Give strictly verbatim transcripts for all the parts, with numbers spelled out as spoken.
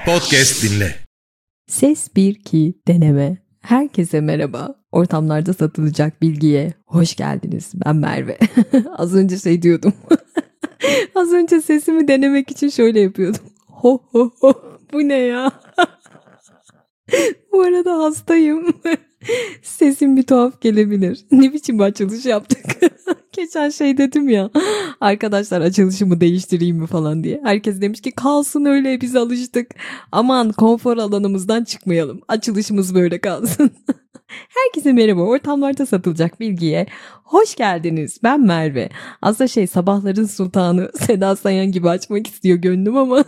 Podcast dinle. Ses bir iki deneme. Herkese merhaba. Ortamlarda satılacak bilgiye hoş geldiniz. Ben Merve. Az önce şey diyordum. Az önce sesimi denemek için şöyle yapıyordum. Ho ho ho. Bu ne ya? Bu arada hastayım. Sesim bir tuhaf gelebilir. Ne biçim bir açılış yaptık? Geçen şey dedim ya. Arkadaşlar açılışımı değiştireyim mi falan diye. Herkes demiş ki kalsın öyle, biz alıştık. Aman konfor alanımızdan çıkmayalım. Açılışımız böyle kalsın. Herkese merhaba. Ortamlarda satılacak bilgiye hoş geldiniz. Ben Merve. Aslında şey, sabahların sultanı Seda Sayan gibi açmak istiyor gönlüm ama...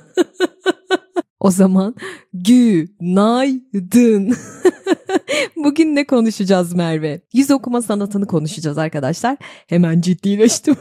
O zaman günaydın. Bugün ne konuşacağız Merve? Yüz okuma sanatını konuşacağız arkadaşlar. Hemen ciddileştim.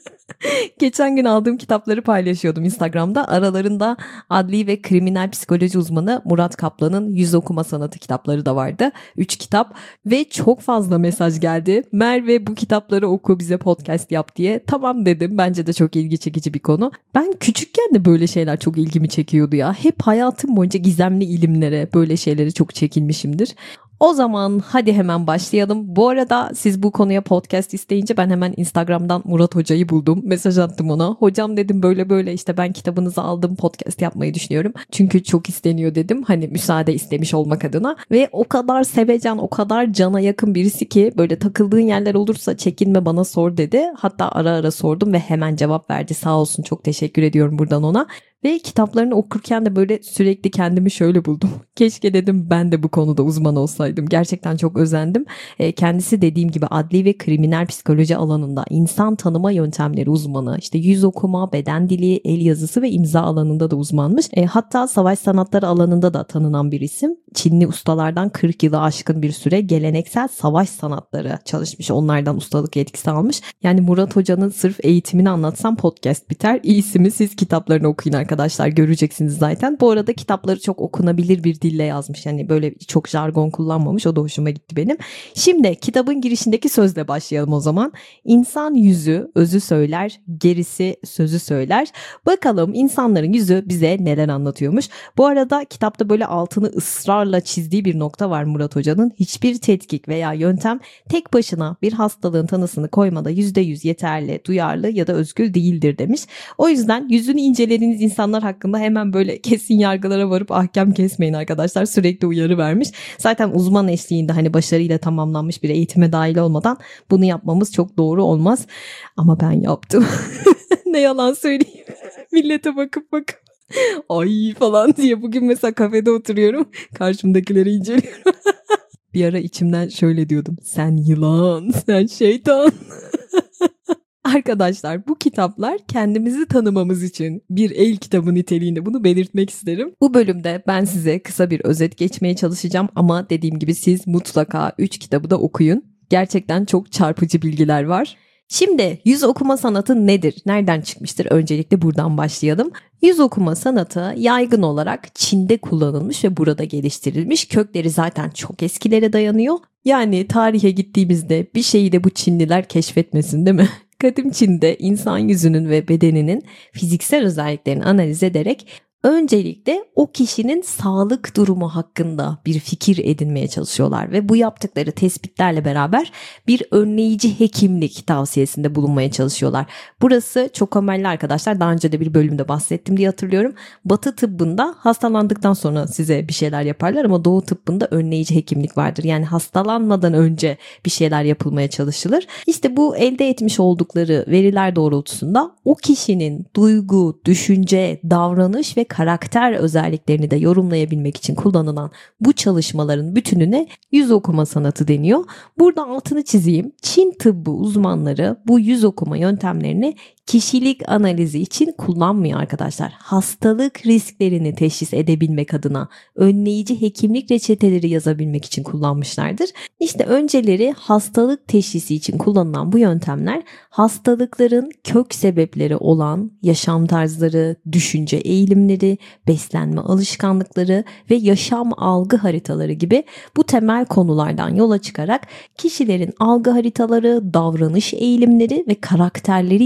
Geçen gün aldığım kitapları paylaşıyordum Instagram'da. Aralarında adli ve kriminal psikoloji uzmanı Murat Kaplan'ın Yüz Okuma Sanatı kitapları da vardı. Üç kitap ve çok fazla mesaj geldi. Merve bu kitapları oku, bize podcast yap diye. Tamam dedim, bence de çok ilgi çekici bir konu. Ben küçükken de böyle şeyler çok ilgimi çekiyordu ya. Hep hayatım boyunca gizemli ilimlere, böyle şeylere çok çekilmişimdir. O zaman hadi hemen başlayalım. Bu arada siz bu konuya podcast isteyince ben hemen Instagram'dan Murat Hoca'yı buldum. Mesaj attım ona. Hocam dedim, böyle böyle işte ben kitabınızı aldım, podcast yapmayı düşünüyorum. Çünkü çok isteniyor dedim. Hani müsaade istemiş olmak adına. Ve o kadar sevecen, o kadar cana yakın birisi ki böyle takıldığın yerler olursa çekinme, bana sor dedi. Hatta ara ara sordum ve hemen cevap verdi. Sağ olsun, çok teşekkür ediyorum buradan ona. Ve kitaplarını okurken de böyle sürekli kendimi şöyle buldum. Keşke dedim ben de bu konuda uzman olsaydım. Gerçekten çok özendim. E, kendisi dediğim gibi adli ve kriminal psikoloji alanında insan tanıma yöntemleri uzmanı. İşte yüz okuma, beden dili, el yazısı ve imza alanında da uzmanmış. E, hatta savaş sanatları alanında da tanınan bir isim. Çinli ustalardan kırk yılı aşkın bir süre geleneksel savaş sanatları çalışmış. Onlardan ustalık yetkisi almış. Yani Murat Hoca'nın sırf eğitimini anlatsam podcast biter. İyisi mi siz kitaplarını okuyun arkadaşlar, göreceksiniz zaten. Bu arada kitapları çok okunabilir bir dille yazmış. Yani böyle çok jargon kullanmamış. O da hoşuma gitti benim. Şimdi kitabın girişindeki sözle başlayalım o zaman. İnsan yüzü özü söyler, gerisi sözü söyler. Bakalım insanların yüzü bize neler anlatıyormuş. Bu arada kitapta böyle altını ısrarla çizdiği bir nokta var Murat Hoca'nın. Hiçbir tetkik veya yöntem tek başına bir hastalığın tanısını koymada yüzde yüz yeterli, duyarlı ya da özgür değildir demiş. O yüzden yüzünü incelediğiniz insanlar hakkında hemen böyle kesin yargılara varıp ahkam kesmeyin arkadaşlar. Sürekli uyarı vermiş. Zaten uzman eşliğinde hani başarıyla tamamlanmış bir eğitime dahil olmadan bunu yapmamız çok doğru olmaz. Ama ben yaptım. Ne yalan söyleyeyim. Millete bakıp bakıp ay falan diye bugün mesela kafede oturuyorum. Karşımdakileri inceliyorum. Bir ara içimden şöyle diyordum. Sen yılan, sen şeytan. Arkadaşlar bu kitaplar kendimizi tanımamız için bir el kitabı niteliğinde, bunu belirtmek isterim. Bu bölümde ben size kısa bir özet geçmeye çalışacağım ama dediğim gibi siz mutlaka üç kitabı da okuyun. Gerçekten çok çarpıcı bilgiler var. Şimdi yüz okuma sanatı nedir? Nereden çıkmıştır? Öncelikle buradan başlayalım. Yüz okuma sanatı yaygın olarak Çin'de kullanılmış ve burada geliştirilmiş. Kökleri zaten çok eskilere dayanıyor. Yani tarihe gittiğimizde bir şeyi de bu Çinliler keşfetmesin değil mi? Kadim Çin'de insan yüzünün ve bedeninin fiziksel özelliklerini analiz ederek öncelikle o kişinin sağlık durumu hakkında bir fikir edinmeye çalışıyorlar ve bu yaptıkları tespitlerle beraber bir önleyici hekimlik tavsiyesinde bulunmaya çalışıyorlar. Burası çok önemli arkadaşlar. Daha önce de bir bölümde bahsettim diye hatırlıyorum. Batı tıbbında hastalandıktan sonra size bir şeyler yaparlar ama Doğu tıbbında önleyici hekimlik vardır. Yani hastalanmadan önce bir şeyler yapılmaya çalışılır. İşte bu elde etmiş oldukları veriler doğrultusunda o kişinin duygu, düşünce, davranış ve karakter özelliklerini de yorumlayabilmek için kullanılan bu çalışmaların bütününe yüz okuma sanatı deniyor. Burada altını çizeyim. Çin tıbbı uzmanları bu yüz okuma yöntemlerini kişilik analizi için kullanmıyor arkadaşlar. Hastalık risklerini teşhis edebilmek adına önleyici hekimlik reçeteleri yazabilmek için kullanmışlardır. İşte önceleri hastalık teşhisi için kullanılan bu yöntemler hastalıkların kök sebepleri olan yaşam tarzları, düşünce eğilimleri, beslenme alışkanlıkları ve yaşam algı haritaları gibi bu temel konulardan yola çıkarak kişilerin algı haritaları, davranış eğilimleri ve karakterleriyle ilgili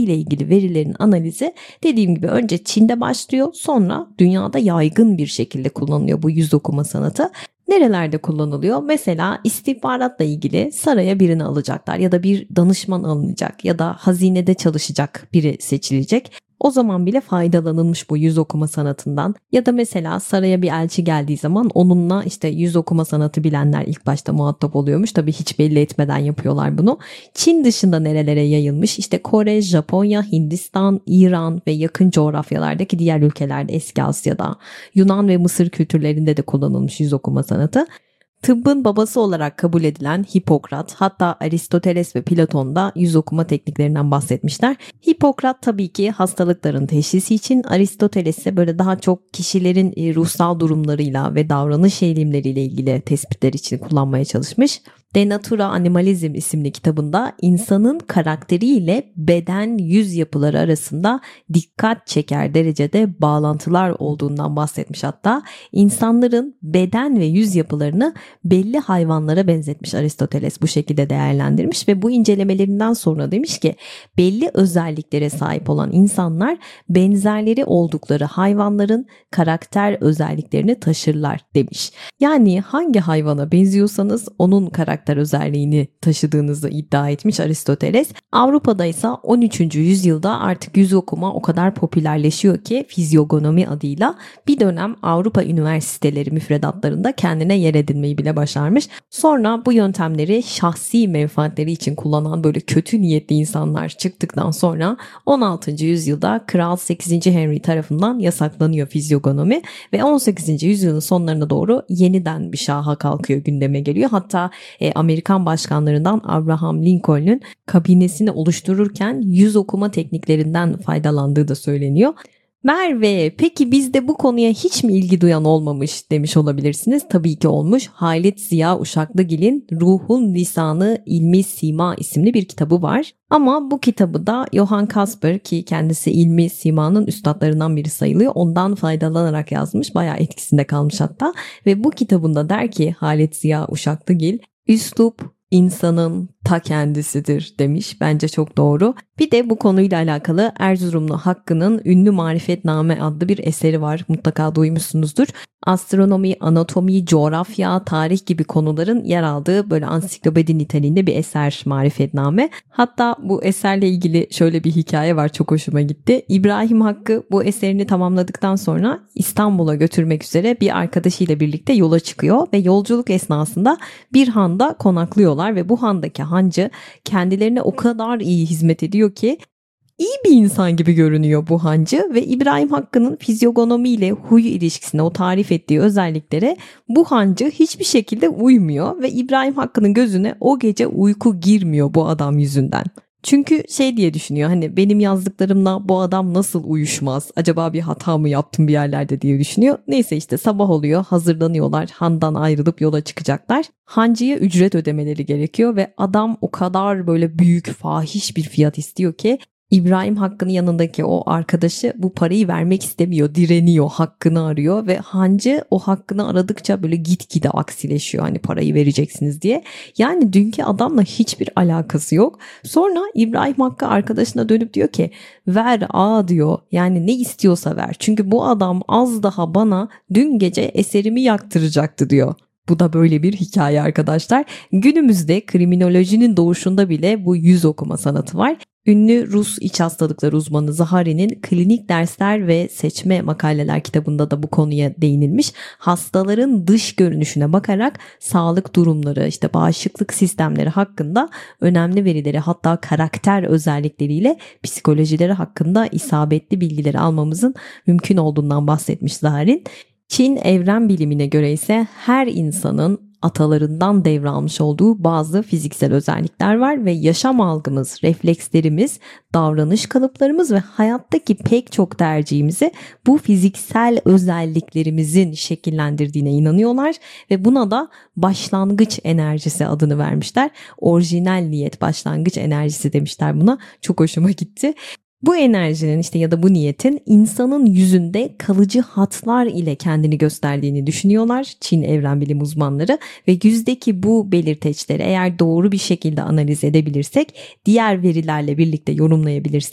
verilerin analizi dediğim gibi önce Çin'de başlıyor, sonra dünyada yaygın bir şekilde kullanılıyor bu yüz okuma sanatı. Nerelerde kullanılıyor? Mesela istihbaratla ilgili saraya birini alacaklar ya da bir danışman alınacak ya da hazinede çalışacak biri seçilecek. O zaman bile faydalanılmış bu yüz okuma sanatından. Ya da mesela saraya bir elçi geldiği zaman onunla işte yüz okuma sanatı bilenler ilk başta muhatap oluyormuş. Tabii hiç belli etmeden yapıyorlar bunu. Çin dışında nerelere yayılmış? İşte Kore, Japonya, Hindistan, İran ve yakın coğrafyalardaki diğer ülkelerde, Eski Asya'da, Yunan ve Mısır kültürlerinde de kullanılmış yüz okuma sanatı. Tıbbın babası olarak kabul edilen Hipokrat, hatta Aristoteles ve Platon da yüz okuma tekniklerinden bahsetmişler. Hipokrat tabii ki hastalıkların teşhisi için, Aristoteles ise böyle daha çok kişilerin ruhsal durumlarıyla ve davranış eğilimleriyle ilgili tespitler için kullanmaya çalışmış. De Natura Animalism isimli kitabında insanın karakteriyle beden yüz yapıları arasında dikkat çeker derecede bağlantılar olduğundan bahsetmiş hatta. İnsanların beden ve yüz yapılarını belli hayvanlara benzetmiş Aristoteles, bu şekilde değerlendirmiş ve bu incelemelerinden sonra demiş ki belli özelliklere sahip olan insanlar benzerleri oldukları hayvanların karakter özelliklerini taşırlar demiş. Yani hangi hayvana benziyorsanız onun karakter özelliğini taşıdığınızı iddia etmiş Aristoteles. Avrupa'da ise on üçüncü yüzyılda artık yüz okuma o kadar popülerleşiyor ki fizyogonomi adıyla bir dönem Avrupa üniversiteleri müfredatlarında kendine yer edinmeyi bile başarmış. Sonra bu yöntemleri şahsi menfaatleri için kullanan böyle kötü niyetli insanlar çıktıktan sonra on altıncı yüzyılda Kral sekizinci Henry tarafından yasaklanıyor fizyogonomi ve on sekizinci yüzyılın sonlarına doğru yeniden bir şaha kalkıyor, gündeme geliyor. Hatta e, Amerikan başkanlarından Abraham Lincoln'un kabinesini oluştururken yüz okuma tekniklerinden faydalandığı da söyleniyor. Merve, peki bizde bu konuya hiç mi ilgi duyan olmamış demiş olabilirsiniz. Tabii ki olmuş. Halit Ziya Uşaklıgil'in Ruhun Lisanı İlmi Sima isimli bir kitabı var. Ama bu kitabı da Johann Casper, ki kendisi ilmi simanın üstadlarından biri sayılıyor, ondan faydalanarak yazmış. Bayağı etkisinde kalmış hatta. Ve bu kitabında der ki Halit Ziya Uşaklıgil, üslup insanın ta kendisidir demiş. Bence çok doğru. Bir de bu konuyla alakalı Erzurumlu Hakkı'nın Ünlü Marifetname adlı bir eseri var. Mutlaka duymuşsunuzdur. Astronomi, anatomi, coğrafya, tarih gibi konuların yer aldığı böyle ansiklopedi niteliğinde bir eser Marifetname. Hatta bu eserle ilgili şöyle bir hikaye var, çok hoşuma gitti. İbrahim Hakkı bu eserini tamamladıktan sonra İstanbul'a götürmek üzere bir arkadaşıyla birlikte yola çıkıyor ve yolculuk esnasında bir handa konaklıyorlar ve bu handaki hancı kendilerine o kadar iyi hizmet ediyor ki İyi bir insan gibi görünüyor bu hancı ve İbrahim Hakkı'nın fizyogonomi ile huy ilişkisine, o tarif ettiği özelliklere bu hancı hiçbir şekilde uymuyor ve İbrahim Hakkı'nın gözüne o gece uyku girmiyor bu adam yüzünden. Çünkü şey diye düşünüyor, hani benim yazdıklarımla bu adam nasıl uyuşmaz? Acaba bir hata mı yaptım bir yerlerde diye düşünüyor. Neyse işte sabah oluyor, hazırlanıyorlar, handan ayrılıp yola çıkacaklar. Hancıya ücret ödemeleri gerekiyor ve adam o kadar böyle büyük, fahiş bir fiyat istiyor ki İbrahim Hakkı'nın yanındaki o arkadaşı bu parayı vermek istemiyor, direniyor, hakkını arıyor ve hancı o hakkını aradıkça böyle gitgide aksileşiyor, hani parayı vereceksiniz diye. Yani dünkü adamla hiçbir alakası yok. Sonra İbrahim Hakkı arkadaşına dönüp diyor ki ver a diyor, yani ne istiyorsa ver. Çünkü bu adam az daha bana dün gece eserimi yaktıracaktı diyor. Bu da böyle bir hikaye arkadaşlar. Günümüzde kriminolojinin doğuşunda bile bu yüz okuma sanatı var. Ünlü Rus iç hastalıkları uzmanı Zahari'nin Klinik Dersler ve Seçme Makaleler kitabında da bu konuya değinilmiş. Hastaların dış görünüşüne bakarak sağlık durumları, işte bağışıklık sistemleri hakkında önemli verileri, hatta karakter özellikleriyle psikolojileri hakkında isabetli bilgileri almamızın mümkün olduğundan bahsetmiş Zahari. Çin evren bilimine göre ise her insanın atalarından devralmış olduğu bazı fiziksel özellikler var ve yaşam algımız, reflekslerimiz, davranış kalıplarımız ve hayattaki pek çok tercihimizi bu fiziksel özelliklerimizin şekillendirdiğine inanıyorlar ve buna da başlangıç enerjisi adını vermişler. Orijinal niyet başlangıç enerjisi demişler buna. Çok hoşuma gitti. Bu enerjinin işte ya da bu niyetin insanın yüzünde kalıcı hatlar ile kendini gösterdiğini düşünüyorlar Çin evren bilim uzmanları ve yüzdeki bu belirteçleri eğer doğru bir şekilde analiz edebilirsek, diğer verilerle birlikte yorumlayabilirsek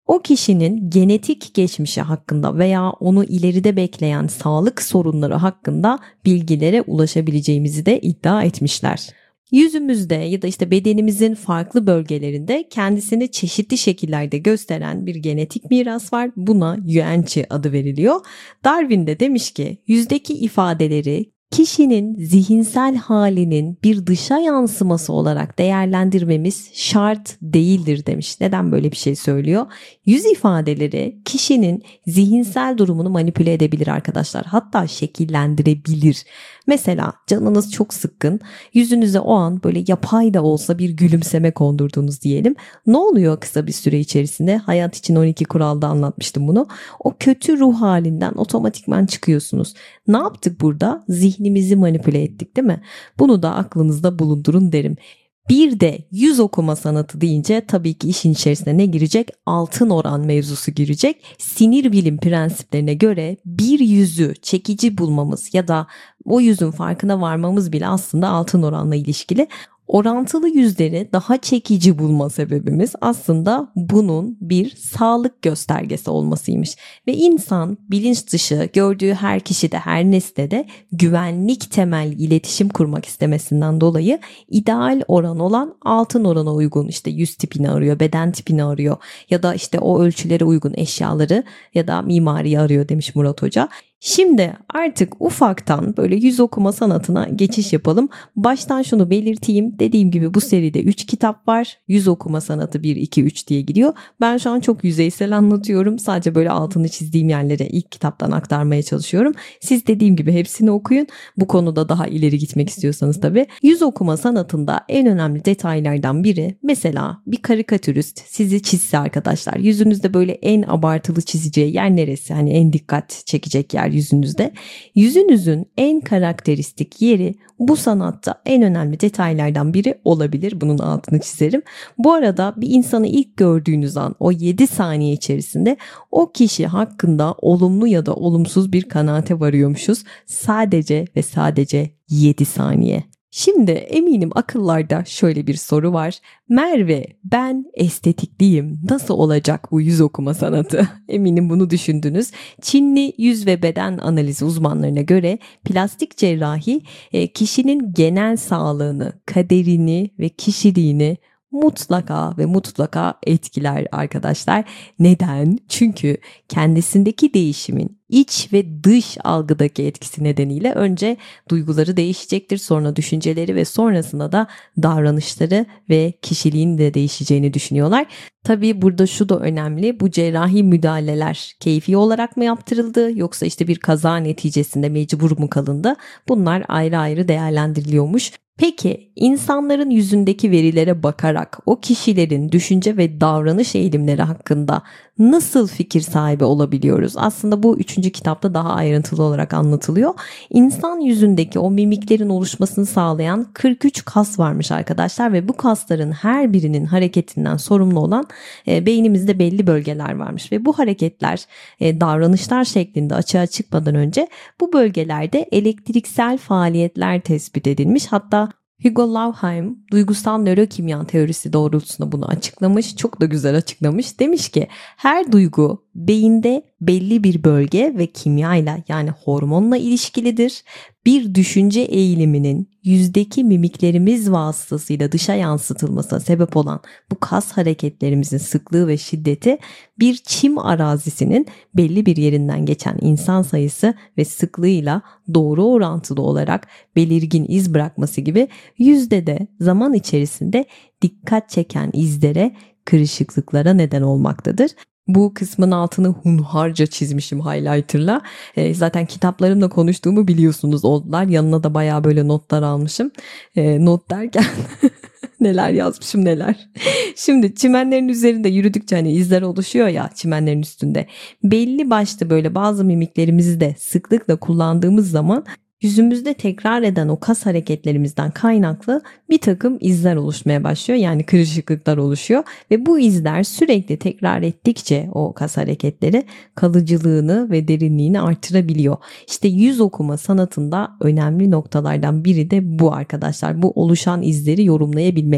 o kişinin genetik geçmişi hakkında veya onu ileride bekleyen sağlık sorunları hakkında bilgilere ulaşabileceğimizi de iddia etmişler. Yüzümüzde ya da işte bedenimizin farklı bölgelerinde kendisini çeşitli şekillerde gösteren bir genetik miras var. Buna Yuanchi adı veriliyor. Darwin de demiş ki yüzdeki ifadeleri kişinin zihinsel halinin bir dışa yansıması olarak değerlendirmemiz şart değildir demiş. Neden böyle bir şey söylüyor? Yüz ifadeleri kişinin zihinsel durumunu manipüle edebilir arkadaşlar. Hatta şekillendirebilir. Mesela canınız çok sıkkın, yüzünüze o an böyle yapay da olsa bir gülümseme kondurdunuz diyelim. Ne oluyor kısa bir süre içerisinde? Hayat için on iki kuralda anlatmıştım bunu. O kötü ruh halinden otomatikman çıkıyorsunuz. Ne yaptık burada? Zihnimizi manipüle ettik, değil mi? Bunu da aklınızda bulundurun derim. Bir de yüz okuma sanatı deyince tabii ki işin içerisine ne girecek? Altın oran mevzusu girecek. Sinir bilim prensiplerine göre bir yüzü çekici bulmamız ya da o yüzün farkına varmamız bile aslında altın oranla ilişkili. Orantılı yüzleri daha çekici bulma sebebimiz aslında bunun bir sağlık göstergesi olmasıymış. Ve insan bilinç dışı gördüğü her kişide, her nesnede güvenlik temelli iletişim kurmak istemesinden dolayı ideal oran olan altın orana uygun işte yüz tipini arıyor, beden tipini arıyor ya da işte o ölçülere uygun eşyaları ya da mimariyi arıyor demiş Murat Hoca. Şimdi artık ufaktan böyle yüz okuma sanatına geçiş yapalım. Baştan şunu belirteyim. Dediğim gibi bu seride üç kitap var. Yüz okuma sanatı bir, iki, üç diye gidiyor. Ben şu an çok yüzeysel anlatıyorum. Sadece böyle altını çizdiğim yerlere ilk kitaptan aktarmaya çalışıyorum. Siz dediğim gibi hepsini okuyun. Bu konuda daha ileri gitmek istiyorsanız tabii. Yüz okuma sanatında en önemli detaylardan biri mesela bir karikatürist sizi çizse arkadaşlar. Yüzünüzde böyle en abartılı çizeceği yer neresi? Hani en dikkat çekecek yer yüzünüzde. Yüzünüzün en karakteristik yeri bu sanatta en önemli detaylardan biri olabilir. Bunun altını çizerim. Bu arada bir insanı ilk gördüğünüz an o yedi saniye içerisinde o kişi hakkında olumlu ya da olumsuz bir kanaate varıyormuşuz. Sadece ve sadece yedi saniye. Şimdi eminim akıllarda şöyle bir soru var. Merve, ben estetikliyim. Nasıl olacak bu yüz okuma sanatı? Eminim bunu düşündünüz. Çinli yüz ve beden analizi uzmanlarına göre plastik cerrahi kişinin genel sağlığını, kaderini ve kişiliğini mutlaka ve mutlaka etkiler arkadaşlar. Neden? Çünkü kendisindeki değişimin iç ve dış algıdaki etkisi nedeniyle önce duyguları değişecektir, sonra düşünceleri ve sonrasında da davranışları ve kişiliğin de değişeceğini düşünüyorlar. Tabii burada şu da önemli, bu cerrahi müdahaleler keyfi olarak mı yaptırıldı yoksa işte bir kaza neticesinde mecbur mu kalındı? Bunlar ayrı ayrı değerlendiriliyormuş. Peki insanların yüzündeki verilere bakarak o kişilerin düşünce ve davranış eğilimleri hakkında nasıl fikir sahibi olabiliyoruz? Aslında bu üçüncü kitapta daha ayrıntılı olarak anlatılıyor. İnsan yüzündeki o mimiklerin oluşmasını sağlayan kırk üç kas varmış arkadaşlar ve bu kasların her birinin hareketinden sorumlu olan e, beynimizde belli bölgeler varmış ve bu hareketler e, davranışlar şeklinde açığa çıkmadan önce bu bölgelerde elektriksel faaliyetler tespit edilmiş. Hatta Hugo Lauheim duygusal nörokimya teorisi doğrultusunda bunu açıklamış. Çok da güzel açıklamış. Demiş ki her duygu beyinde belli bir bölge ve kimyayla yani hormonla ilişkilidir. Bir düşünce eğiliminin yüzdeki mimiklerimiz vasıtasıyla dışa yansıtılmasına sebep olan bu kas hareketlerimizin sıklığı ve şiddeti bir çim arazisinin belli bir yerinden geçen insan sayısı ve sıklığıyla doğru orantılı olarak belirgin iz bırakması gibi yüzde de zaman içerisinde dikkat çeken izlere, kırışıklıklara neden olmaktadır. Bu kısmın altını hunharca çizmişim highlighter'la. E, zaten kitaplarımla konuştuğumu biliyorsunuz oldular. Yanına da bayağı böyle notlar almışım. E, not derken neler yazmışım neler. Şimdi çimenlerin üzerinde yürüdükçe hani izler oluşuyor ya çimenlerin üstünde. Belli başlı böyle bazı mimiklerimizi de sıklıkla kullandığımız zaman yüzümüzde tekrar eden o kas hareketlerimizden kaynaklı bir takım izler oluşmaya başlıyor. Yani kırışıklıklar oluşuyor ve bu izler sürekli tekrar ettikçe o kas hareketleri kalıcılığını ve derinliğini artırabiliyor. İşte yüz okuma sanatında önemli noktalardan biri de bu arkadaşlar. Bu oluşan izleri yorumlayabilmek.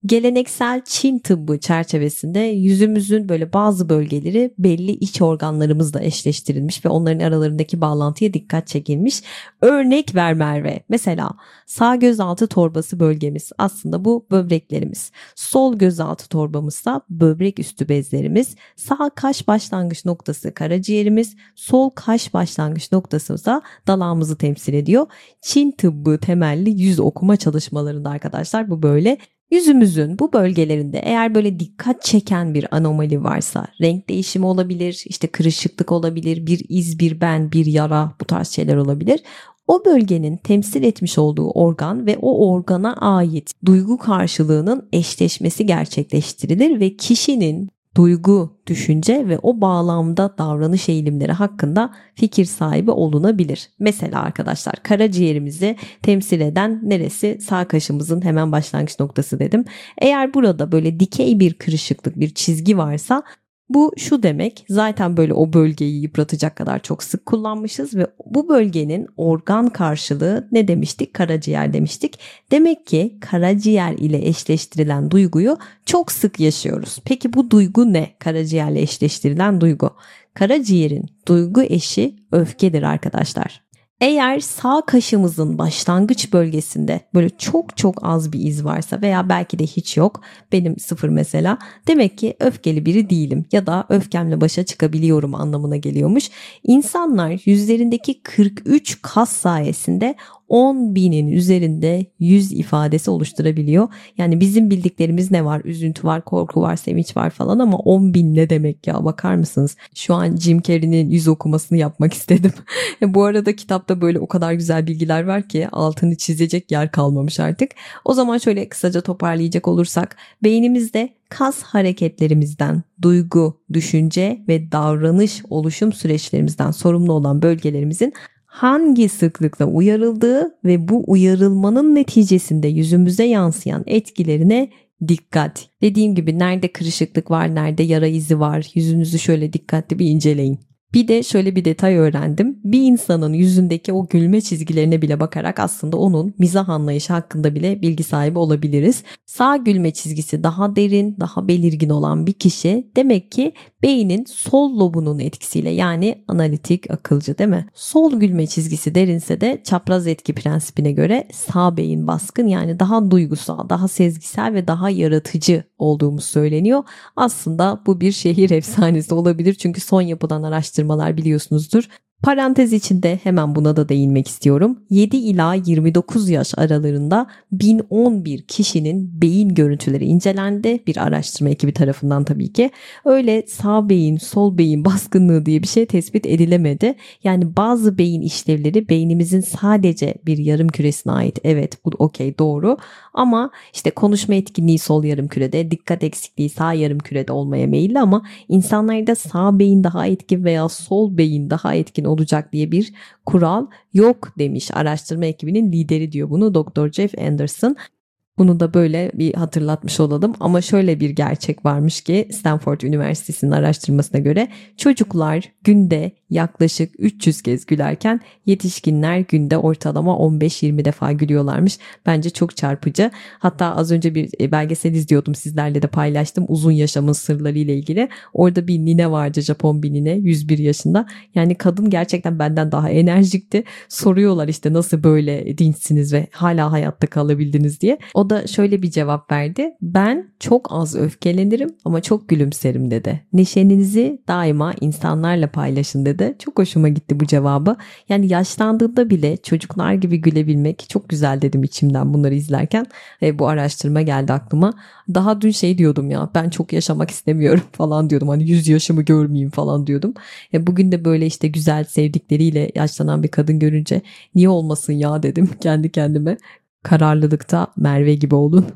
Geleneksel Çin tıbbı çerçevesinde yüzümüzün böyle bazı bölgeleri belli iç organlarımızla eşleştirilmiş ve onların aralarındaki bağlantıya dikkat çekilmiş. Örnek ver Merve. Mesela sağ gözaltı torbası bölgemiz aslında bu böbreklerimiz. Sol gözaltı torbamızsa böbrek üstü bezlerimiz. Sağ kaş başlangıç noktası karaciğerimiz. Sol kaş başlangıç noktası da dalağımızı temsil ediyor. Çin tıbbı temelli yüz okuma çalışmalarında arkadaşlar bu böyle. Yüzümüzün bu bölgelerinde eğer böyle dikkat çeken bir anomali varsa, renk değişimi olabilir, işte kırışıklık olabilir, bir iz, bir ben, bir yara, bu tarz şeyler olabilir. O bölgenin temsil etmiş olduğu organ ve o organa ait duygu karşılığının eşleşmesi gerçekleştirilir ve kişinin duygu, düşünce ve o bağlamda davranış eğilimleri hakkında fikir sahibi olunabilir. Mesela arkadaşlar karaciğerimizi temsil eden neresi? Sağ kaşımızın hemen başlangıç noktası dedim. Eğer burada böyle dikey bir kırışıklık, bir çizgi varsa bu şu demek, zaten böyle o bölgeyi yıpratacak kadar çok sık kullanmışız ve bu bölgenin organ karşılığı ne demiştik? Karaciğer demiştik. Demek ki karaciğer ile eşleştirilen duyguyu çok sık yaşıyoruz. Peki bu duygu ne? Karaciğerle eşleştirilen duygu. Karaciğerin duygu eşi öfkedir arkadaşlar. Eğer sağ kaşımızın başlangıç bölgesinde böyle çok çok az bir iz varsa veya belki de hiç yok, benim sıfır mesela, demek ki öfkeli biri değilim ya da öfkemle başa çıkabiliyorum anlamına geliyormuş. İnsanlar yüzlerindeki kırk üç kas sayesinde on binin üzerinde yüz ifadesi oluşturabiliyor. Yani bizim bildiklerimiz ne var? Üzüntü var, korku var, sevinç var falan ama on bin ne demek ya, bakar mısınız? Şu an Jim Carrey'nin yüz okumasını yapmak istedim. Bu arada kitapta böyle o kadar güzel bilgiler var ki altını çizecek yer kalmamış artık. O zaman şöyle kısaca toparlayacak olursak, beynimizde kas hareketlerimizden, duygu, düşünce ve davranış oluşum süreçlerimizden sorumlu olan bölgelerimizin hangi sıklıkla uyarıldığı ve bu uyarılmanın neticesinde yüzümüze yansıyan etkilerine dikkat. Dediğim gibi nerede kırışıklık var, nerede yara izi var, yüzünüzü şöyle dikkatli bir inceleyin. Bir de şöyle bir detay öğrendim. Bir insanın yüzündeki o gülme çizgilerine bile bakarak aslında onun mizah anlayışı hakkında bile bilgi sahibi olabiliriz. Sağ gülme çizgisi daha derin, daha belirgin olan bir kişi demek ki beynin sol lobunun etkisiyle, yani analitik, akılcı değil mi? Sol gülme çizgisi derinse de çapraz etki prensibine göre sağ beyin baskın, yani daha duygusal, daha sezgisel ve daha yaratıcı olduğumuz söyleniyor. Aslında bu bir şehir efsanesi olabilir çünkü son yapılan araştırmalar biliyorsunuzdur. Parantez içinde hemen buna da değinmek istiyorum. yedi ila yirmi dokuz yaş aralarında bin on bir kişinin beyin görüntüleri incelendi. Bir araştırma ekibi tarafından tabii ki. Öyle sağ beyin, sol beyin baskınlığı diye bir şey tespit edilemedi. Yani bazı beyin işlevleri beynimizin sadece bir yarım küresine ait. Evet, bu okey, doğru. Ama işte konuşma etkinliği sol yarım kürede, dikkat eksikliği sağ yarım kürede olmaya meyilli ama insanlarda sağ beyin daha etkin veya sol beyin daha etkin olacak diye bir kural yok demiş araştırma ekibinin lideri, diyor bunu doktor Jeff Anderson. Bunu da böyle bir hatırlatmış olalım ama şöyle bir gerçek varmış ki Stanford Üniversitesi'nin araştırmasına göre çocuklar günde yaklaşık üç yüz kez gülerken yetişkinler günde ortalama on beş yirmi defa gülüyorlarmış. Bence çok çarpıcı. Hatta az önce bir belgesel izliyordum, sizlerle de paylaştım, uzun yaşamın sırları ile ilgili. Orada bir nine vardı, Japon bir nine, yüz bir yaşında. Yani kadın gerçekten benden daha enerjikti. Soruyorlar işte nasıl böyle dinçsiniz ve hala hayatta kalabildiniz diye. O da şöyle bir cevap verdi. Ben çok az öfkelenirim ama çok gülümserim dedi. Neşenizi daima insanlarla paylaşın dedi. Çok hoşuma gitti bu cevabı. Yani yaşlandığında bile çocuklar gibi gülebilmek çok güzel dedim içimden bunları izlerken. E, bu araştırma geldi aklıma. Daha dün şey diyordum ya, ben çok yaşamak istemiyorum falan diyordum. Hani yüz yaşımı görmeyeyim falan diyordum. E, bugün de böyle işte güzel, sevdikleriyle yaşlanan bir kadın görünce niye olmasın ya dedim kendi kendime. Kararlılıkta Merve gibi olun.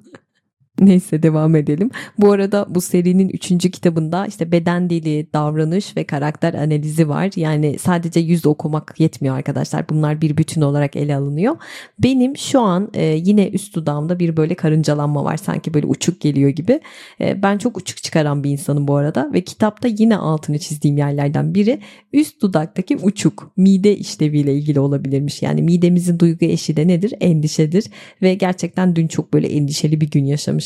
Neyse, devam edelim. Bu arada bu serinin üçüncü kitabında işte beden dili, davranış ve karakter analizi var. Yani sadece yüz okumak yetmiyor arkadaşlar. Bunlar bir bütün olarak ele alınıyor. Benim şu an e, yine üst dudağımda bir böyle karıncalanma var. Sanki böyle uçuk geliyor gibi. E, ben çok uçuk çıkaran bir insanım bu arada. Ve kitapta yine altını çizdiğim yerlerden biri üst dudaktaki uçuk. Mide işleviyle ilgili olabilirmiş. Yani midemizin duygu eşi de nedir? Endişedir. Ve gerçekten dün çok böyle endişeli bir gün yaşamıştım.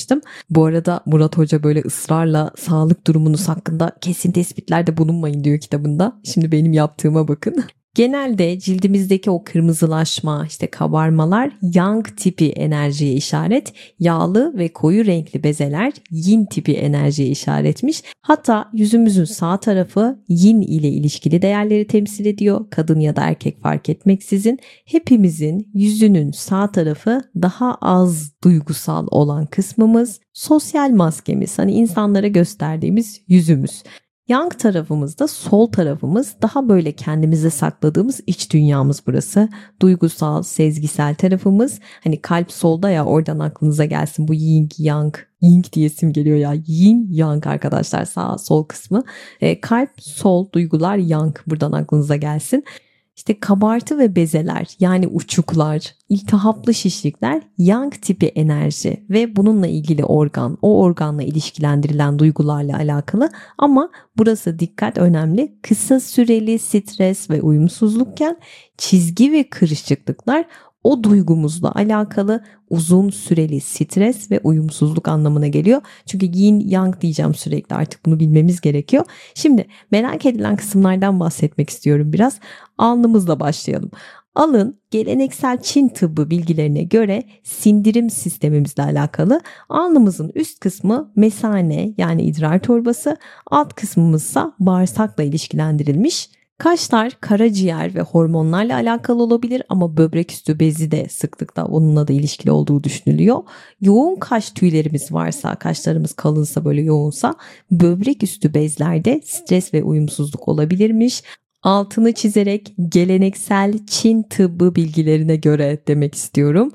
demiştim. Bu arada Murat Hoca böyle ısrarla sağlık durumunuz hakkında kesin tespitlerde bulunmayın diyor kitabında. Şimdi benim yaptığıma bakın. Genelde cildimizdeki o kırmızılaşma, işte kabarmalar yang tipi enerjiye işaret, yağlı ve koyu renkli bezeler yin tipi enerjiye işaretmiş. Hatta yüzümüzün sağ tarafı yin ile ilişkili değerleri temsil ediyor. Kadın ya da erkek fark etmeksizin hepimizin yüzünün sağ tarafı daha az duygusal olan kısmımız, sosyal maskemiz, hani insanlara gösterdiğimiz yüzümüz. Yang tarafımızda sol tarafımız daha böyle kendimize sakladığımız iç dünyamız burası. Duygusal, sezgisel tarafımız. Hani kalp solda ya, oradan aklınıza gelsin bu yin yang. Yin diyesim geliyor ya. Yin yang arkadaşlar, sağ sol kısmı. E, kalp sol, duygular yang, buradan aklınıza gelsin. İşte kabartı ve bezeler, yani uçuklar, iltihaplı şişlikler yang tipi enerji ve bununla ilgili organ, o organla ilişkilendirilen duygularla alakalı. Ama burası dikkat önemli. Kısa süreli stres ve uyumsuzlukken çizgi ve kırışıklıklar o duygumuzla alakalı uzun süreli stres ve uyumsuzluk anlamına geliyor. Çünkü yin yang diyeceğim sürekli, artık bunu bilmemiz gerekiyor. Şimdi merak edilen kısımlardan bahsetmek istiyorum biraz. Alnımızla başlayalım. Alın geleneksel Çin tıbbı bilgilerine göre sindirim sistemimizle alakalı. Alnımızın üst kısmı mesane, yani idrar torbası, alt kısmımızsa bağırsakla ilişkilendirilmiş. Kaşlar karaciğer ve hormonlarla alakalı olabilir ama böbrek üstü bezi de sıklıkla onunla da ilişkili olduğu düşünülüyor. Yoğun kaş tüylerimiz varsa, kaşlarımız kalınsa, böyle yoğunsa, böbrek üstü bezlerde stres ve uyumsuzluk olabilirmiş. Altını çizerek geleneksel Çin tıbbı bilgilerine göre demek istiyorum.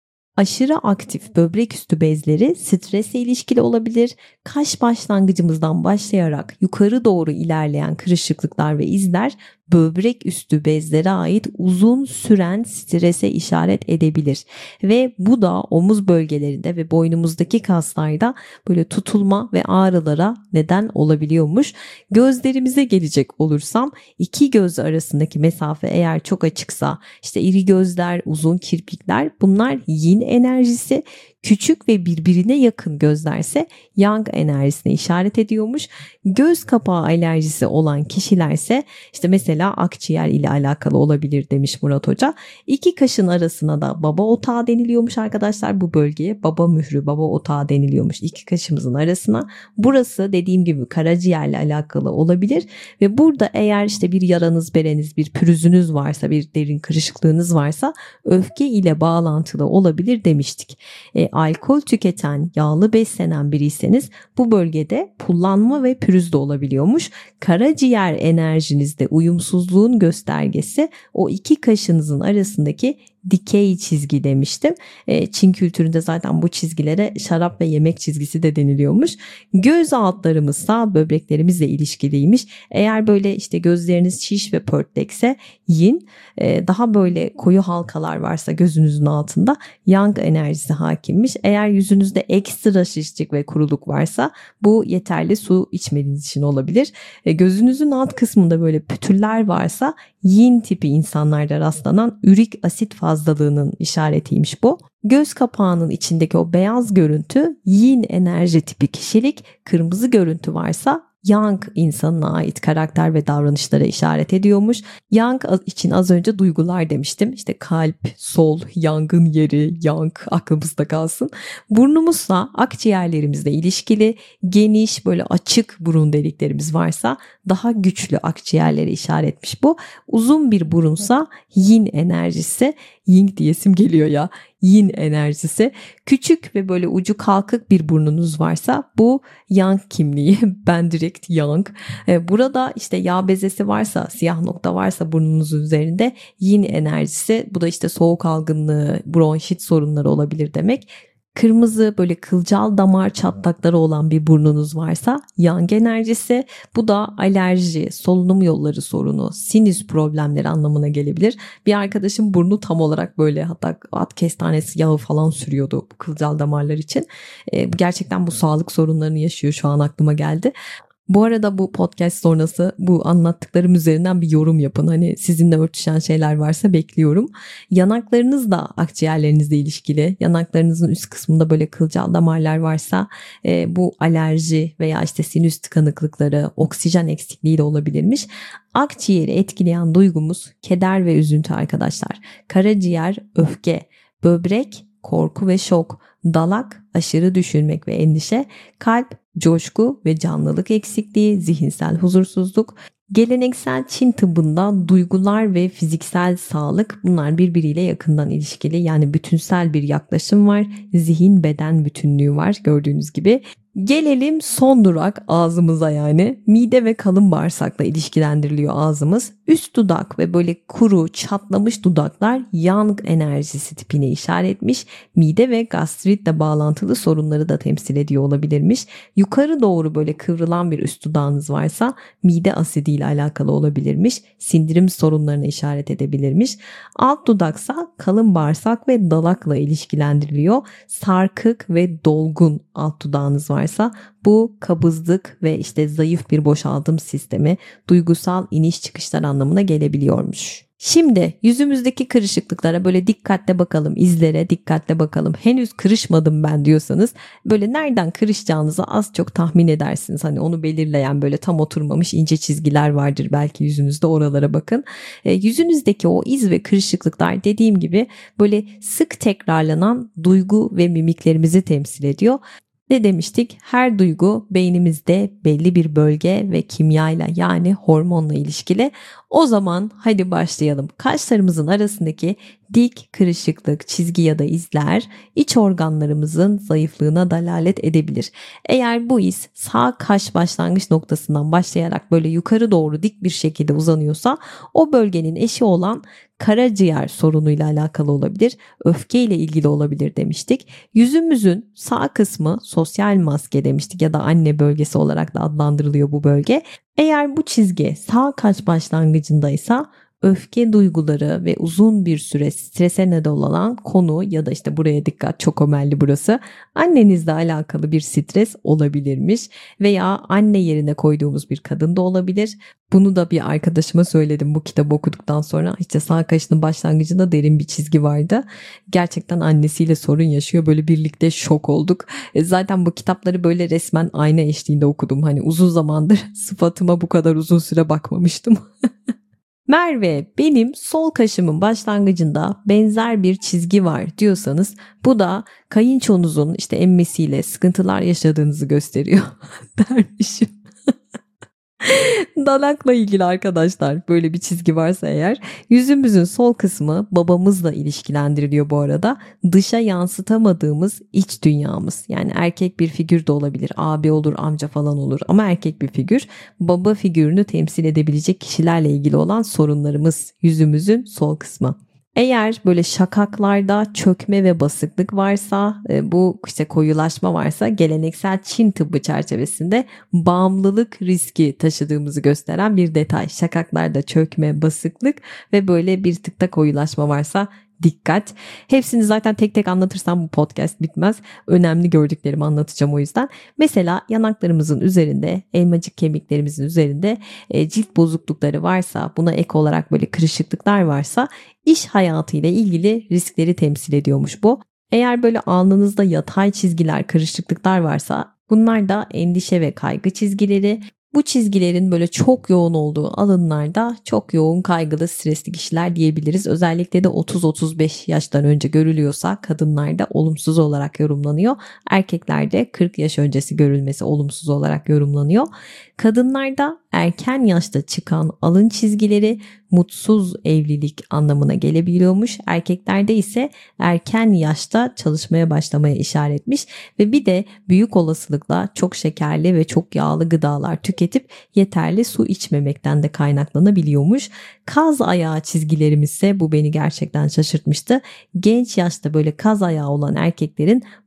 Aşırı aktif böbrek üstü bezleri stresle ilişkili olabilir. Kaş başlangıcımızdan başlayarak yukarı doğru ilerleyen kırışıklıklar ve izler böbrek üstü bezlere ait uzun süren strese işaret edebilir. Ve bu da omuz bölgelerinde ve boynumuzdaki kaslarda böyle tutulma ve ağrılara neden olabiliyormuş. Gözlerimize gelecek olursam, iki göz arasındaki mesafe eğer çok açıksa, işte iri gözler, uzun kirpikler, bunlar yin enerjisi. Küçük ve birbirine yakın gözlerse yang enerjisine işaret ediyormuş. Göz kapağı alerjisi olan kişilerse işte mesela akciğer ile alakalı olabilir demiş Murat Hoca. İki kaşın arasına da baba otağı deniliyormuş arkadaşlar, bu bölgeye baba mührü, baba otağı deniliyormuş iki kaşımızın arasına. Burası dediğim gibi karaciğerle alakalı olabilir ve burada eğer işte bir yaranız, bereniz, bir pürüzünüz varsa, bir derin kırışıklığınız varsa öfke ile bağlantılı olabilir demiştik. E, alkol tüketen, yağlı beslenen biriyseniz bu bölgede pullanma ve pürüz de olabiliyormuş. Karaciğer enerjinizde uyumsuzluğun göstergesi o iki kaşınızın arasındaki dikey çizgi demiştim. E, Çin kültüründe zaten bu çizgilere şarap ve yemek çizgisi de deniliyormuş. Göz altlarımızsa böbreklerimizle ilişkiliymiş. Eğer böyle işte gözleriniz şiş ve pörtlekse yin, e, daha böyle koyu halkalar varsa gözünüzün altında yang enerjisi hakimmiş. Eğer yüzünüzde ekstra şişlik ve kuruluk varsa bu yeterli su içmediğiniz için olabilir. E, gözünüzün alt kısmında böyle pütürler varsa yin tipi insanlarda rastlanan ürik asit fazlalığının işaretiymiş bu. Göz kapağının içindeki o beyaz görüntü yin enerji tipi kişilik, kırmızı görüntü varsa yang insanına ait karakter ve davranışlara işaret ediyormuş. Yang için az önce duygular demiştim. İşte kalp, sol, yangın yeri, yang aklımızda kalsın. Burnumuzsa akciğerlerimizle ilişkili, geniş böyle açık burun deliklerimiz varsa daha güçlü akciğerlere işaretmiş bu. Uzun bir burunsa yin enerjisi, yin diyesim geliyor ya. Yin enerjisi. Küçük ve böyle ucu kalkık bir burnunuz varsa bu yang kimliği. Ben direkt yang. Burada işte yağ bezesi varsa, siyah nokta varsa burnunuzun üzerinde yin enerjisi. Bu da işte soğuk algınlığı, bronşit sorunları olabilir demek. Kırmızı böyle kılcal damar çatlakları olan bir burnunuz varsa yang enerjisi. Bu da alerji, solunum yolları sorunu, sinüs problemleri anlamına gelebilir. Bir arkadaşım burnu tam olarak böyle, hatta at kestanesi yağı falan sürüyordu bu kılcal damarlar için. Ee, gerçekten bu sağlık sorunlarını yaşıyor, şu an aklıma geldi. Bu arada bu podcast sonrası bu anlattıklarım üzerinden bir yorum yapın. Hani sizinle örtüşen şeyler varsa bekliyorum. Yanaklarınız da akciğerlerinizle ilişkili. Yanaklarınızın üst kısmında böyle kılcal damarlar varsa e, bu alerji veya işte sinüs tıkanıklıkları, oksijen eksikliği de olabilirmiş. Akciğeri etkileyen duygumuz keder ve üzüntü arkadaşlar. Karaciğer, öfke, böbrek, korku ve şok, dalak, aşırı düşünmek ve endişe, kalp, coşku ve canlılık eksikliği, zihinsel huzursuzluk. Geleneksel Çin tıbbında duygular ve fiziksel sağlık bunlar birbiriyle yakından ilişkili. Yani bütünsel bir yaklaşım var. Zihin beden bütünlüğü var gördüğünüz gibi. Gelelim son durak ağzımıza yani. Mide ve kalın bağırsakla ilişkilendiriliyor ağzımız. Üst dudak ve böyle kuru, çatlamış dudaklar yang enerjisi tipine işaretmiş. Mide ve gastritle bağlantılı sorunları da temsil ediyor olabilirmiş. Yukarı doğru böyle kıvrılan bir üst dudağınız varsa mide asidiyle alakalı olabilirmiş. Sindirim sorunlarına işaret edebilirmiş. Alt dudaksa kalın bağırsak ve dalakla ilişkilendiriliyor. Sarkık ve dolgun alt dudağınız var. Bu kabızlık ve işte zayıf bir boşaltım sistemi, duygusal iniş çıkışlar anlamına gelebiliyormuş. Şimdi yüzümüzdeki kırışıklıklara böyle dikkatle bakalım, izlere dikkatle bakalım. Henüz kırışmadım ben diyorsanız böyle nereden kırışacağınızı az çok tahmin edersiniz. Hani onu belirleyen böyle tam oturmamış ince çizgiler vardır belki yüzünüzde, oralara bakın. E, yüzünüzdeki o iz ve kırışıklıklar dediğim gibi böyle sık tekrarlanan duygu ve mimiklerimizi temsil ediyor. Ne demiştik? Her duygu beynimizde belli bir bölge ve kimyayla yani hormonla ilişkili. O zaman hadi başlayalım. Kaşlarımızın arasındaki dik kırışıklık, çizgi ya da izler iç organlarımızın zayıflığına dalalet edebilir. Eğer bu iz sağ kaş başlangıç noktasından başlayarak böyle yukarı doğru dik bir şekilde uzanıyorsa o bölgenin eşi olan karaciğer sorunuyla alakalı olabilir, öfke ile ilgili olabilir demiştik. Yüzümüzün sağ kısmı sosyal maske demiştik ya da anne bölgesi olarak da adlandırılıyor bu bölge. Eğer bu çizgi sağ kaş başlangıcındaysa öfke duyguları ve uzun bir süre strese neden olan konu ya da işte buraya dikkat, çok önemli burası, annenizle alakalı bir stres olabilirmiş veya anne yerine koyduğumuz bir kadın da olabilir. Bunu da bir arkadaşıma söyledim bu kitabı okuduktan sonra. İşte sağ kaşının başlangıcında derin bir çizgi vardı. Gerçekten annesiyle sorun yaşıyor. Böyle birlikte şok olduk. E zaten bu kitapları böyle resmen ayna eşliğinde okudum. Hani uzun zamandır sıfatıma bu kadar uzun süre bakmamıştım. Merve, benim sol kaşımın başlangıcında benzer bir çizgi var diyorsanız bu da kayınçonuzun işte emmesiyle sıkıntılar yaşadığınızı gösteriyor dermişim. Dalakla ilgili arkadaşlar böyle bir çizgi varsa eğer yüzümüzün sol kısmı babamızla ilişkilendiriliyor bu arada. Dışa yansıtamadığımız iç dünyamız, yani erkek bir figür de olabilir, abi olur, amca falan olur ama erkek bir figür, baba figürünü temsil edebilecek kişilerle ilgili olan sorunlarımız yüzümüzün sol kısmı. Eğer böyle şakaklarda çökme ve basıklık varsa, bu işte koyulaşma varsa geleneksel Çin tıbbı çerçevesinde bağımlılık riski taşıdığımızı gösteren bir detay. Şakaklarda çökme, basıklık ve böyle bir tık da koyulaşma varsa dikkat. Hepsini zaten tek tek anlatırsam bu podcast bitmez. Önemli gördüklerimi anlatacağım o yüzden. Mesela yanaklarımızın üzerinde, elmacık kemiklerimizin üzerinde e, cilt bozuklukları varsa, buna ek olarak böyle kırışıklıklar varsa iş hayatıyla ilgili riskleri temsil ediyormuş bu. Eğer böyle alnınızda yatay çizgiler, kırışıklıklar varsa bunlar da endişe ve kaygı çizgileri. Bu çizgilerin böyle çok yoğun olduğu alınlarda çok yoğun kaygılı, stresli kişiler diyebiliriz. Özellikle de otuz otuz beş yaştan önce görülüyorsa kadınlarda olumsuz olarak yorumlanıyor. Erkeklerde kırk yaş öncesi görülmesi olumsuz olarak yorumlanıyor. Kadınlarda erken yaşta çıkan alın çizgileri mutsuz evlilik anlamına gelebiliyormuş. Erkeklerde ise erken yaşta çalışmaya başlamaya işaretmiş ve bir de büyük olasılıkla çok şekerli ve çok yağlı gıdalar tüketip yeterli su içmemekten de kaynaklanabiliyormuş. Kaz ayağı çizgilerimiz ise, bu beni gerçekten şaşırtmıştı. Genç yaşta böyle kaz ayağı olan erkeklerin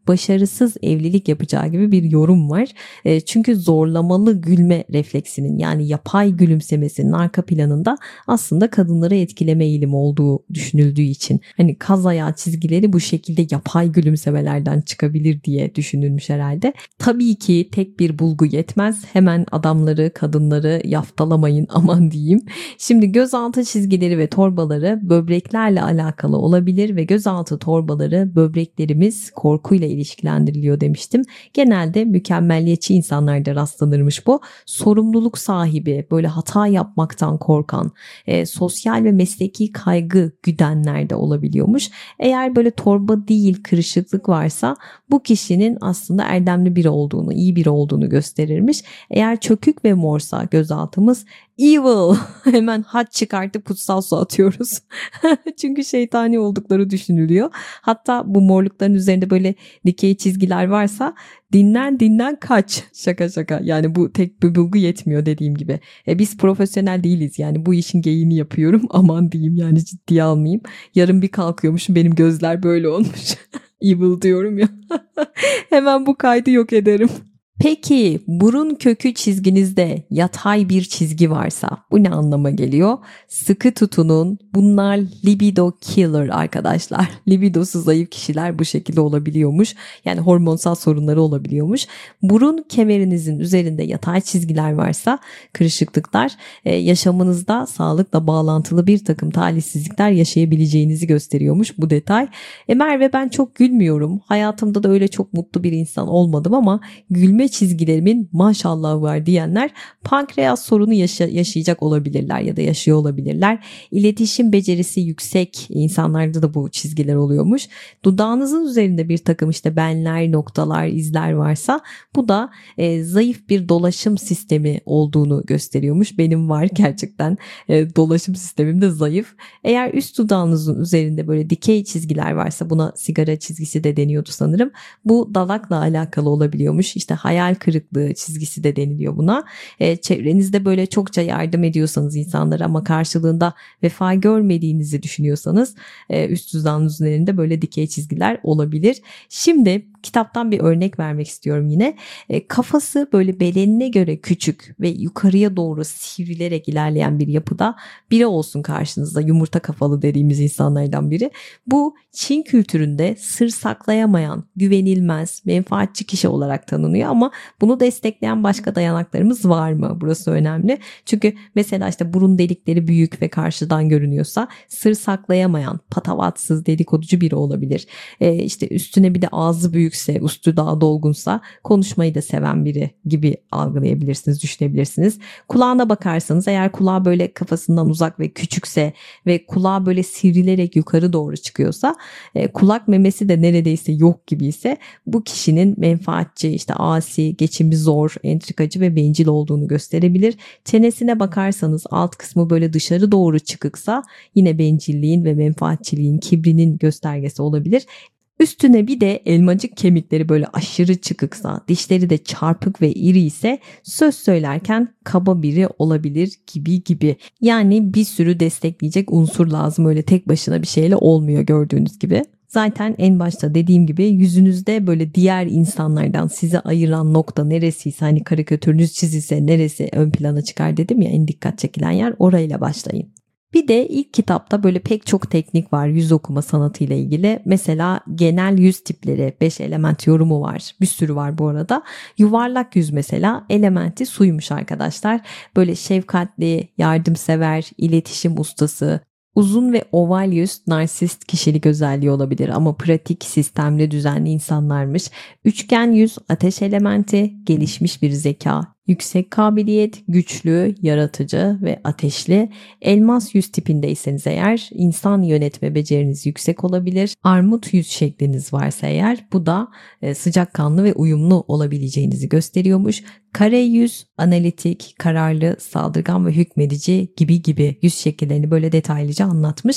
başarısız evlilik yapacağı gibi bir yorum var. E, çünkü zorlamalı gülme refleksinin yani yapay gülümsemesinin arka planında aslında kadınları etkileme eğilimi olduğu düşünüldüğü için hani kaz ayağı çizgileri bu şekilde yapay gülümsemelerden çıkabilir diye düşünülmüş herhalde. Tabii ki tek bir bulgu yetmez. Hemen adamları, kadınları yaftalamayın aman diyeyim. Şimdi gözaltı çizgileri ve torbaları böbreklerle alakalı olabilir ve gözaltı torbaları böbreklerimiz korkuyla ilişkilendiriliyor demiştim. Genelde mükemmelliyetçi insanlarda rastlanırmış bu. Sorumluluk sahibi, böyle hata yapmaktan korkan, e, sosyal ve mesleki kaygı güdenlerde olabiliyormuş. Eğer böyle torba değil kırışıklık varsa bu kişinin aslında erdemli biri olduğunu, iyi biri olduğunu gösterirmiş. Eğer çökük ve morsa gözaltımız evil, hemen haç çıkartıp kutsal su atıyoruz. Çünkü şeytani oldukları düşünülüyor. Hatta bu morlukların üzerinde böyle dikey çizgiler varsa dinlen dinlen kaç. Şaka şaka. Yani bu tek bir bulgu yetmiyor dediğim gibi. E biz profesyonel değiliz yani bu işin geyiğini yapıyorum. Aman diyeyim yani ciddiye almayayım. Yarın bir kalkıyormuşum benim gözler böyle olmuş. Evil diyorum ya. Hemen bu kaydı yok ederim. Peki burun kökü çizginizde yatay bir çizgi varsa bu ne anlama geliyor? Sıkı tutunun. Bunlar libido killer arkadaşlar. Libidosu zayıf kişiler bu şekilde olabiliyormuş. Yani hormonsal sorunları olabiliyormuş. Burun kemerinizin üzerinde yatay çizgiler varsa kırışıklıklar yaşamınızda sağlıkla bağlantılı bir takım talihsizlikler yaşayabileceğinizi gösteriyormuş bu detay. E Merve ben çok gülmüyorum. Hayatımda da öyle çok mutlu bir insan olmadım ama gülme çizgilerimin maşallah var diyenler pankreas sorunu yaşa- yaşayacak olabilirler ya da yaşıyor olabilirler. İletişim becerisi yüksek insanlarda da bu çizgiler oluyormuş. Dudağınızın üzerinde bir takım işte benler, noktalar, izler varsa bu da e, zayıf bir dolaşım sistemi olduğunu gösteriyormuş. Benim var gerçekten e, dolaşım sistemim de zayıf. Eğer üst dudağınızın üzerinde böyle dikey çizgiler varsa buna sigara çizgisi de deniyordu sanırım. Bu dalakla alakalı olabiliyormuş. İşte hayal kırıklığı çizgisi de deniliyor buna. E, çevrenizde böyle çokça yardım ediyorsanız insanlara ama karşılığında vefa görmediğinizi düşünüyorsanız e, üst dudağınız üzerinde böyle dikey çizgiler olabilir. Şimdi kitaptan bir örnek vermek istiyorum yine. E, kafası böyle belenine göre küçük ve yukarıya doğru sivrilerek ilerleyen bir yapıda biri olsun karşınızda, yumurta kafalı dediğimiz insanlardan biri. Bu Çin kültüründe sır saklayamayan, güvenilmez, menfaatçi kişi olarak tanınıyor ama bunu destekleyen başka dayanaklarımız var mı? Burası önemli. Çünkü mesela işte burun delikleri büyük ve karşıdan görünüyorsa sır saklayamayan, patavatsız, dedikoducu biri olabilir. E, işte üstüne bir de ağzı büyükse, üstü daha dolgunsa konuşmayı da seven biri gibi algılayabilirsiniz, düşünebilirsiniz. Kulağına bakarsanız eğer kulağı böyle kafasından uzak ve küçükse ve kulağı böyle sivrilerek yukarı doğru çıkıyorsa, e, kulak memesi de neredeyse yok gibi ise bu kişinin menfaatçi, işte asi, geçimi zor, entrikacı ve bencil olduğunu gösterebilir. Çenesine bakarsanız alt kısmı böyle dışarı doğru çıkıksa yine bencilliğin ve menfaatçiliğin, kibrinin göstergesi olabilir. Üstüne bir de elmacık kemikleri böyle aşırı çıkıksa, dişleri de çarpık ve iri ise söz söylerken kaba biri olabilir gibi gibi. Yani bir sürü destekleyecek unsur lazım, öyle tek başına bir şeyle olmuyor gördüğünüz gibi. Zaten en başta dediğim gibi yüzünüzde böyle diğer insanlardan sizi ayıran nokta neresiyse, hani karikatürünüz çizilse neresi ön plana çıkar dedim ya, en dikkat çekilen yer orayla başlayın. Bir de ilk kitapta böyle pek çok teknik var yüz okuma sanatı ile ilgili. Mesela genel yüz tipleri, beş element yorumu var. Bir sürü var bu arada. Yuvarlak yüz mesela elementi suymuş arkadaşlar. Böyle şefkatli, yardımsever, iletişim ustası. Uzun ve oval yüz narsist kişilik özelliği olabilir ama pratik, sistemli, düzenli insanlarmış. Üçgen yüz ateş elementi, gelişmiş bir zeka, yüksek kabiliyet, güçlü, yaratıcı ve ateşli. Elmas yüz tipindeyseniz eğer insan yönetme beceriniz yüksek olabilir. Armut yüz şekliniz varsa eğer bu da e, sıcakkanlı ve uyumlu olabileceğinizi gösteriyormuş. Kare yüz, analitik, kararlı, saldırgan ve hükmedici gibi gibi yüz şekillerini böyle detaylıca anlatmış.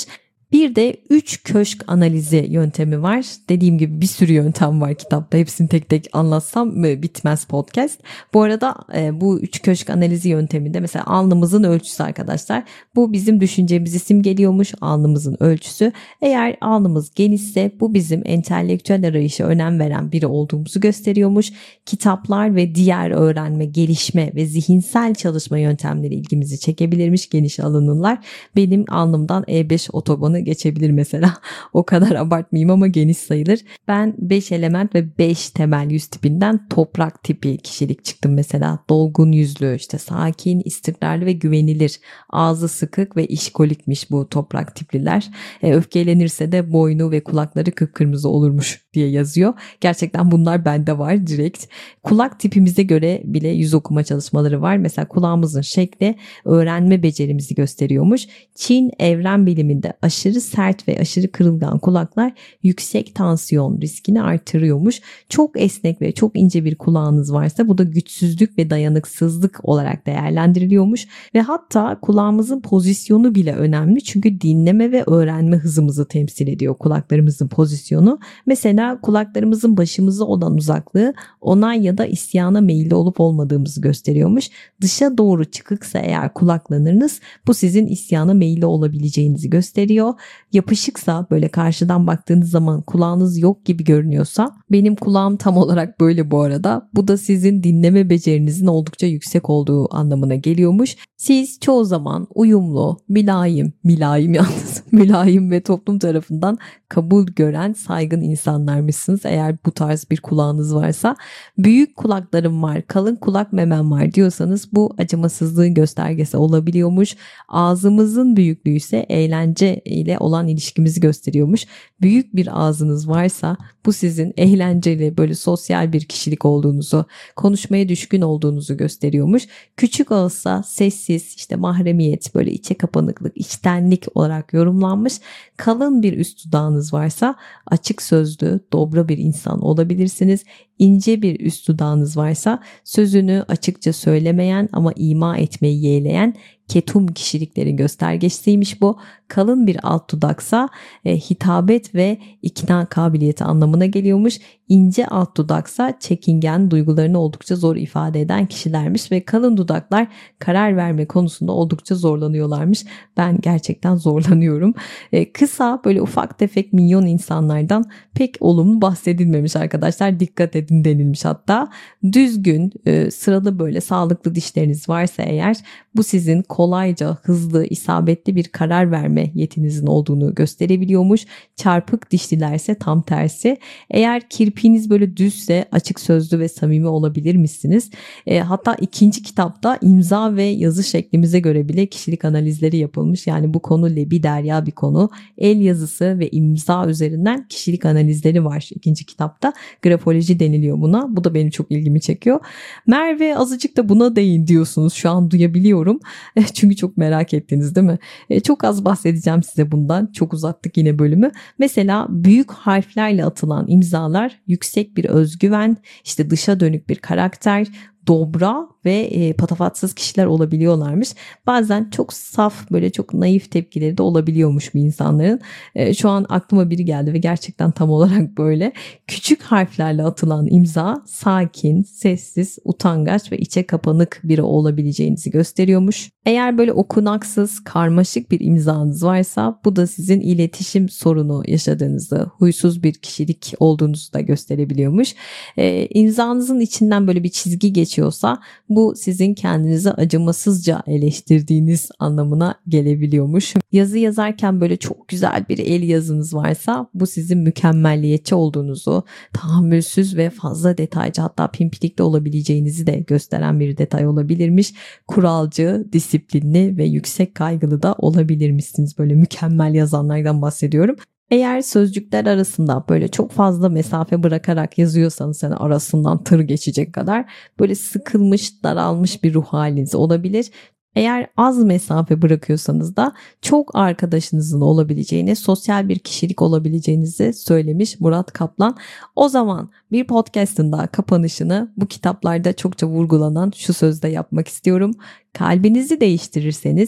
Bir de üç köşk analizi yöntemi var. Dediğim gibi bir sürü yöntem var kitapta. Hepsini tek tek anlatsam bitmez podcast. Bu arada e, bu üç köşk analizi yönteminde mesela alnımızın ölçüsü arkadaşlar. Bu bizim düşüncemizi simgeliyormuş, alnımızın ölçüsü. Eğer alnımız genişse bu bizim entelektüel arayışa önem veren biri olduğumuzu gösteriyormuş. Kitaplar ve diğer öğrenme, gelişme ve zihinsel çalışma yöntemleri ilgimizi çekebilirmiş geniş alınırlar. Benim alnımdan E beş otobanı geçebilir mesela. O kadar abartmayayım ama geniş sayılır. Ben beş element ve beş temel yüz tipinden toprak tipi kişilik çıktım mesela. Dolgun yüzlü, işte sakin, istikrarlı ve güvenilir. Ağzı sıkık ve işkolikmiş bu toprak tipliler. E, öfkelenirse de boynu ve kulakları kıpkırmızı olurmuş diye yazıyor. Gerçekten bunlar bende var direkt. Kulak tipimize göre bile yüz okuma çalışmaları var. Mesela kulağımızın şekli öğrenme becerimizi gösteriyormuş. Çin evren biliminde aşırı sert ve aşırı kırılgan kulaklar yüksek tansiyon riskini artırıyormuş. Çok esnek ve çok ince bir kulağınız varsa bu da güçsüzlük ve dayanıksızlık olarak değerlendiriliyormuş. Ve hatta kulağımızın pozisyonu bile önemli. Çünkü dinleme ve öğrenme hızımızı temsil ediyor kulaklarımızın pozisyonu. Mesela kulaklarımızın başımıza olan uzaklığı onay ya da isyana meyilli olup olmadığımızı gösteriyormuş. Dışa doğru çıkıksa eğer kulaklarınız bu sizin isyana meyilli olabileceğinizi gösteriyor. Yapışıksa böyle karşıdan baktığınız zaman kulağınız yok gibi görünüyorsa benim kulağım tam olarak böyle bu arada. Bu da sizin dinleme becerinizin oldukça yüksek olduğu anlamına geliyormuş. Siz çoğu zaman uyumlu, mülayim, mülayim yalnız, mülayim ve toplum tarafından kabul gören saygın insanlarmışsınız. Eğer bu tarz bir kulağınız varsa, büyük kulaklarım var, kalın kulak memem var diyorsanız bu acımasızlığın göstergesi olabiliyormuş. Ağzımızın büyüklüğü ise eğlence ile olan ilişkimizi gösteriyormuş. Büyük bir ağzınız varsa bu sizin eğlenceli, böyle sosyal bir kişilik olduğunuzu, konuşmaya düşkün olduğunuzu gösteriyormuş. Küçük ağızsa sessiz, işte mahremiyet, böyle içe kapanıklık, içtenlik olarak yorumlanmış. Kalın bir üst dudağınız varsa açık sözlü, dobra bir insan olabilirsiniz. İnce bir üst dudağınız varsa sözünü açıkça söylemeyen ama ima etmeyi yeğleyen ketum kişiliklerin göstergesiymiş bu. Kalın bir alt dudaksa e, hitabet ve ikna kabiliyeti anlamına geliyormuş. İnce alt dudaksa çekingen, duygularını oldukça zor ifade eden kişilermiş ve kalın dudaklar karar verme konusunda oldukça zorlanıyorlarmış. Ben gerçekten zorlanıyorum. E, kısa, böyle ufak tefek minyon insanlardan pek olumlu bahsedilmemiş arkadaşlar. Dikkat edin denilmiş hatta. Düzgün, e, sıralı böyle sağlıklı dişleriniz varsa eğer bu sizin kolayca, hızlı, isabetli bir karar verme yetinizin olduğunu gösterebiliyormuş. Çarpık dişlilerse tam tersi. Eğer kirpiğiniz böyle düzse açık sözlü ve samimi olabilir misiniz? E, hatta ikinci kitapta imza ve yazı şeklimize göre bile kişilik analizleri yapılmış. Yani bu konu lebi derya bir konu. El yazısı ve imza üzerinden kişilik analizleri var ikinci kitapta. Grafoloji deniliyor buna. Bu da benim çok ilgimi çekiyor. Merve, azıcık da buna değin diyorsunuz. Şu an duyabiliyorum. Çünkü çok merak ettiniz değil mi? Çok az bahsedeceğim size bundan. Çok uzattık yine bölümü. Mesela büyük harflerle atılan imzalar yüksek bir özgüven, işte dışa dönük bir karakter, dobra ve e, patafatsız kişiler olabiliyorlarmış. Bazen çok saf, böyle çok naif tepkileri de olabiliyormuş bu insanların. E, şu an aklıma biri geldi ve gerçekten tam olarak böyle. Küçük harflerle atılan imza sakin, sessiz, utangaç ve içe kapanık biri olabileceğinizi gösteriyormuş. Eğer böyle okunaksız, karmaşık bir imzanız varsa bu da sizin iletişim sorunu yaşadığınızı, huysuz bir kişilik olduğunuzu da gösterebiliyormuş. E, imzanızın içinden böyle bir çizgi geçiyorsa bu sizin kendinizi acımasızca eleştirdiğiniz anlamına gelebiliyormuş. Yazı yazarken böyle çok güzel bir el yazınız varsa bu sizin mükemmelliyetçi olduğunuzu, tahammülsüz ve fazla detaycı, hatta pimpirikli olabileceğinizi de gösteren bir detay olabilirmiş. Kuralcı, disiplinli ve yüksek kaygılı da olabilirmişsiniz. Böyle mükemmel yazanlardan bahsediyorum. Eğer sözcükler arasında böyle çok fazla mesafe bırakarak yazıyorsanız, yani arasından tır geçecek kadar böyle sıkılmış, daralmış bir ruh haliniz olabilir. Eğer az mesafe bırakıyorsanız da çok arkadaşınızın olabileceğini, sosyal bir kişilik olabileceğinizi söylemiş Murat Kaplan. O zaman bir podcast'ın daha kapanışını bu kitaplarda çokça vurgulanan şu sözle yapmak istiyorum. Kalbinizi değiştirirseniz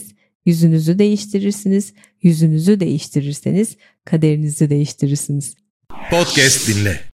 yüzünüzü değiştirirsiniz. Yüzünüzü değiştirirseniz kaderinizi değiştirirsiniz. Podcast dinle.